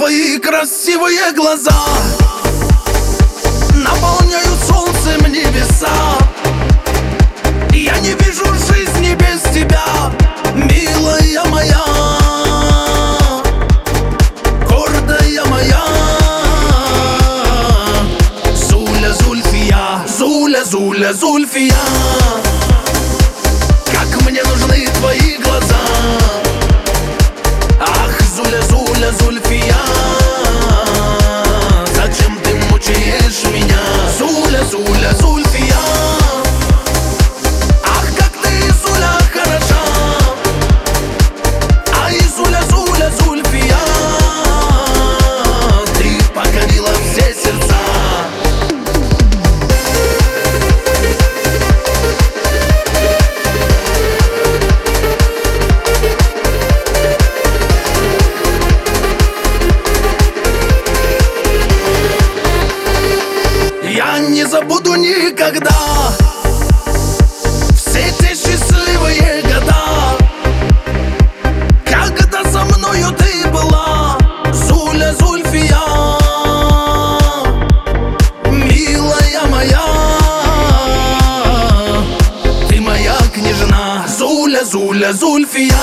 твои красивые глаза наполняют солнцем небеса. Я не вижу жизни без тебя, милая моя, гордая моя. Зуля, Зульфия, Зуля, Зуля, Зульфия, как мне нужны твои глаза. Ах, Зуля, Зуля, Зульфия, зачем ты мучаешь меня? Зуля, Зуля, Зульфия, ах, как ты, Зуля, хороша. Ай, Зуля, Зуля, Зульфия, ты покорила все сердца. Я не забуду никогда все те счастливые года, когда со мною ты была, Зуля, Зульфия, милая моя. Ты моя княжна, Зуля, Зуля, Зульфия.